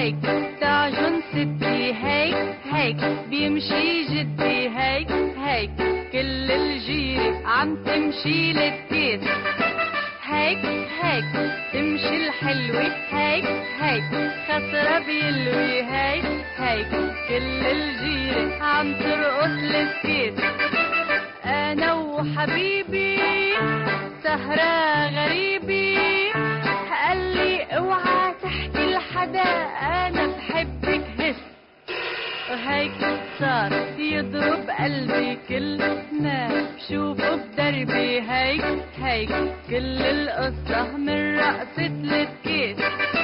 هيك تعجن ستي هيك هيك بيمشي جدي هيك هيك كل الجيرة عم تمشي للكيس هيك هيك تمشي الحلوة هيك هيك خسرة بيلوي هيك هيك كل الجيرة عم ترقص للكيس أنا وحبيبي سهرة غريبي قالي اوعى تحكي لحدا أنا بحبك هس وهيك صار يضرب قلبي كل ما بشوفه بدربي هيك هيك كل القصة من رقصة الكيس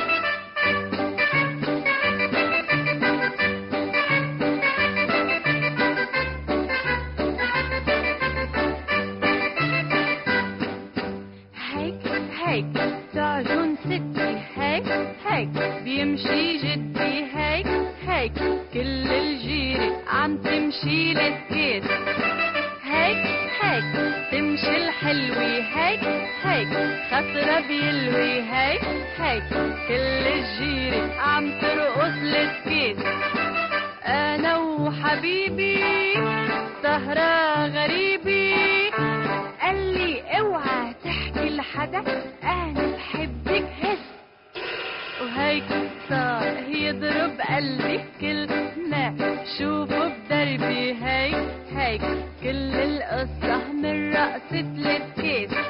هيك تعجن ستي هيك هيك بيمشي جدي هيك هيك كل الجيرة عم تمشي للكيس هيك هيك تمشي الحلوة هيك هيك خطرة بيلوي هيك هيك كل الجيرة عم ترقص للكيس أنا وحبيبي سهرة غريبي قالي اوعى تحكي لحدا أنا بحبك هس وهيك صار يضرب قلبي كل ما شوفه بدربي هيك هيك كل القصة من رقصة الكيس